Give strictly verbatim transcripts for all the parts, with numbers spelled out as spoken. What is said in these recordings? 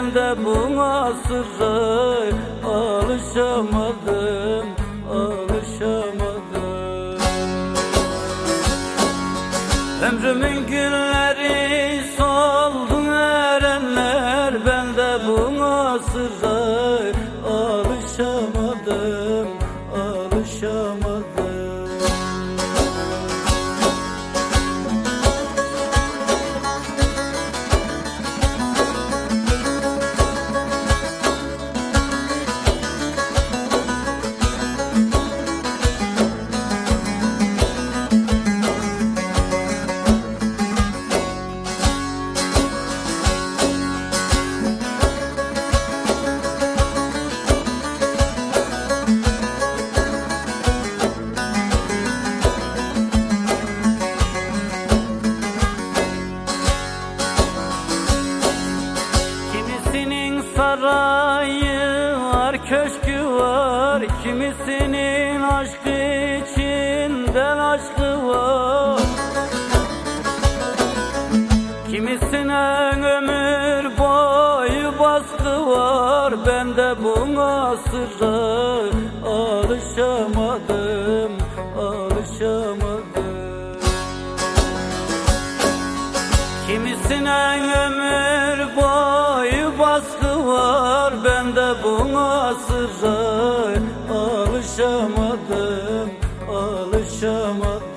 ben de buna sırra alışamadım, alışamadım. Ömrümün günleri soldu erenler, ben de buna sırra alışamadım, alışamadım. Sarayı var, köşkü var, kimisinin aşkı içinden aşkı var. Kimisine ömür boyu baskı var, ben de buna sırra alışamadım, alışamadım. Kimisine ömür boyu baskı var, ben de buna sırra alışamadım, alışamadım.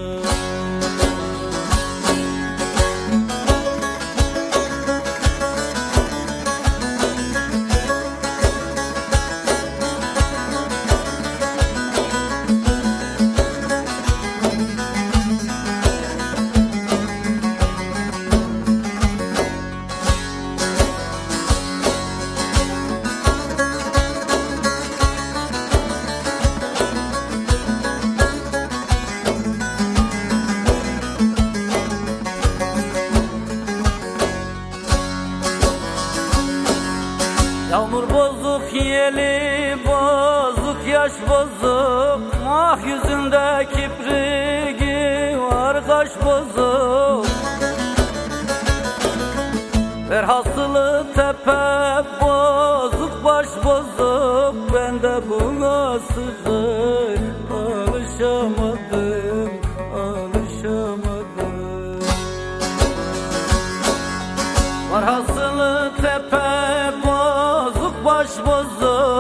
Yağmur bozuk, yeli bozuk, yaş bozuk, mah yüzünde kiprigi var, kaş bozuk. Velhasılı tepe bozuk, baş bozuk, ben de buna sırra alışamadım, alışamadım. Velhasılı tepe bozuk, baş bozuk,